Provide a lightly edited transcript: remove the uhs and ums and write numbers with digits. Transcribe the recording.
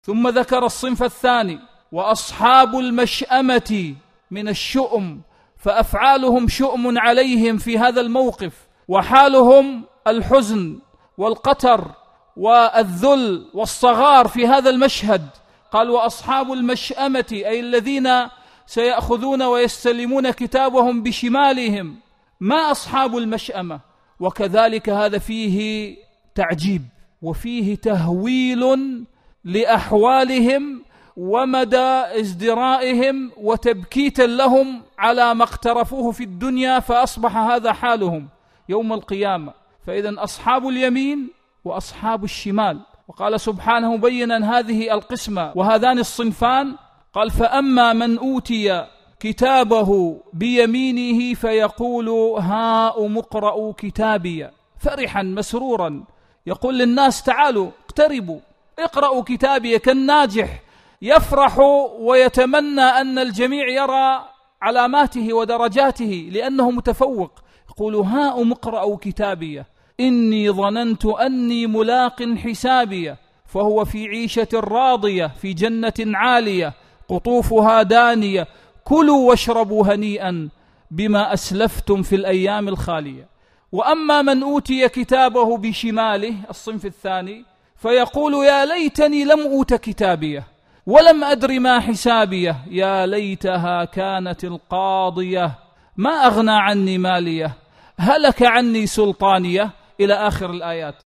ثم ذكر الصنف الثاني: وأصحاب المشأمة من الشؤم، فأفعالهم شؤم عليهم في هذا الموقف، وحالهم الحزن والقتر والذل والصغار في هذا المشهد. قال: وأصحاب المشأمة أي الذين سيأخذون ويستلمون كتابهم بشمالهم. ما أصحاب المشأمة؟ وكذلك هذا فيه تعجيب وفيه تهويل لأحوالهم ومدى ازدرائهم وتبكيتا لهم على ما اقترفوه في الدنيا، فأصبح هذا حالهم يوم القيامة. فإذن أصحاب اليمين وأصحاب الشمال. وقال سبحانه مبينا هذه القسمة وهذان الصنفان، قال: فأما من أوتي كتابه بيمينه فيقول هاؤم اقرءوا كتابي، فرحا مسرورا يقول للناس: تعالوا اقتربوا اقرأوا كتابي، كالناجح يفرح ويتمنى أن الجميع يرى علاماته ودرجاته لأنه متفوق. يقول: هاؤم اقرءوا كتابي إني ظننت أني ملاق حسابي، فهو في عيشة راضية في جنة عالية قطوفها دانية كلوا واشربوا هنيئا بما أسلفتم في الأيام الخالية. وأما من أوتي كتابه بشماله، الصنف الثاني، فيقول: يا ليتني لم أوت كتابيه ولم أدر ما حسابيه، يا ليتها كانت القاضية ما أغنى عني ماليه هلك عني سلطانيه، إلى آخر الآيات.